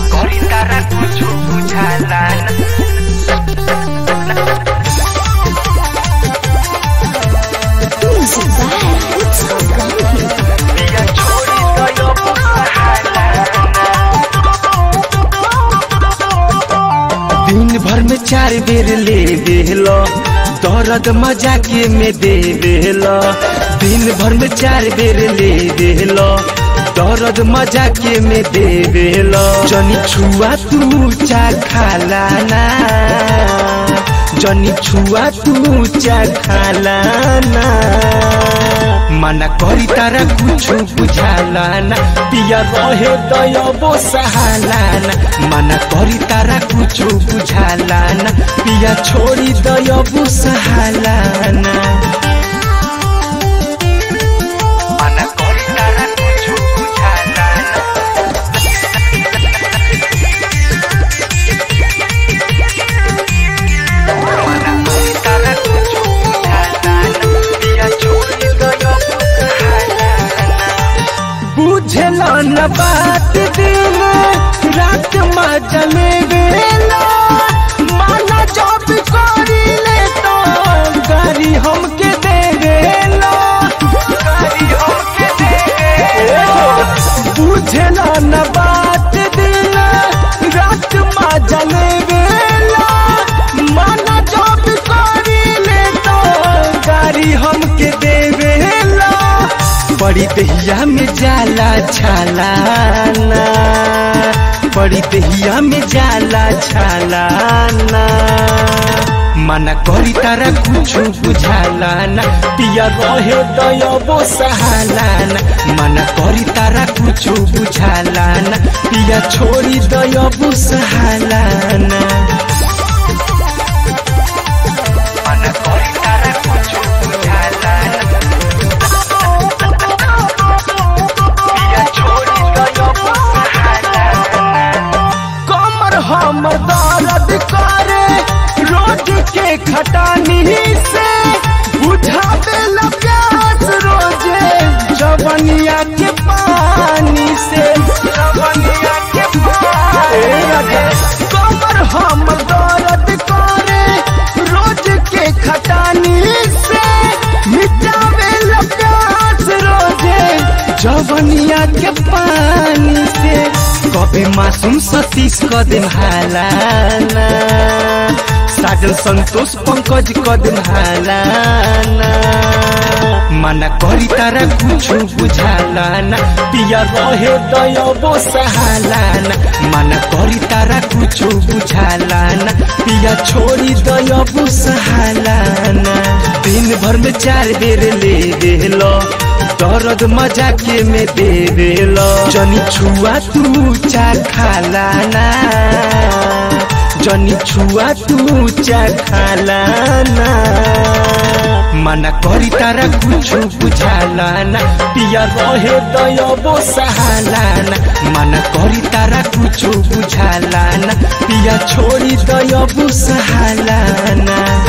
करी तारा कुछ बुझाला पिया छोड़ी गयो बुझाला दिन भर में 4 बेर ले देलो दर्द मजाके में दे देलो दिन भर में 4 बेर ले देलो दर्द मजाके में दे देलो जनी छुआ तू चा खाला ना जनी छुआ तू चा खाला ना मना करी तारा कुछ बुझाला ना पिया रहे दयबो सहाला ना मना करी तारा कुछ बुझाला ना पिया छोड़ी दयबो सहाला ना मना करी तारा कुछ बुझाला मना करी तारा कुछ बुझाला पिया छोड़ी गयो बुझला न बात दिन रात मजा में बेला माना जब करी ले तो गाड़ी हमके दे देला गाड़ी हमके दे बुझला न बात दिन रात मजा में बेला माना जब करी ले तो गाड़ी हमके दे देला बड़ी दहिया में जाला छालाना बड़ी दहिया में जाला छालाना मना करी तारा कुछ बुझाला ना पिया रहे दयबो सहाला ना मना करी तारा कुछ बुझाला ना पिया छोड़ी दयबो सहाला ना मना करी तारा कुछ बुझाला पिया छोड़ी गयो बुझाला कमर हमर दर्द करे रोज के खटानी से बुझावे ला प्यास रोजे जवनिया के पानी से जवनिया के कमर हमर दर्द करे रोज के खटानी से मिटावे ला प्यास रोजे जवनिया के पानी से कबे मासूम सतीश कदम हालाना साजन संतोष पंकज कदम हालाना मना करी तारा कुछ बुझाला ना पिया रहे दयबो सहाला ना मना करी तारा कुछ बुझाला ना पिया छोड़ी दयबो सहाला ना दिन भर में 4 बेर ले देलो दर्द मजाके में दे देलो जनी छुआ तू चा खाला ना जनी छुआ तू चा खाला ना मना करी तारा कुछ बुझाला ना पिया रहे दयबो सहाला ना मना करी तारा कुछ बुझाला ना पिया छोड़ी दयबो सहाला ना।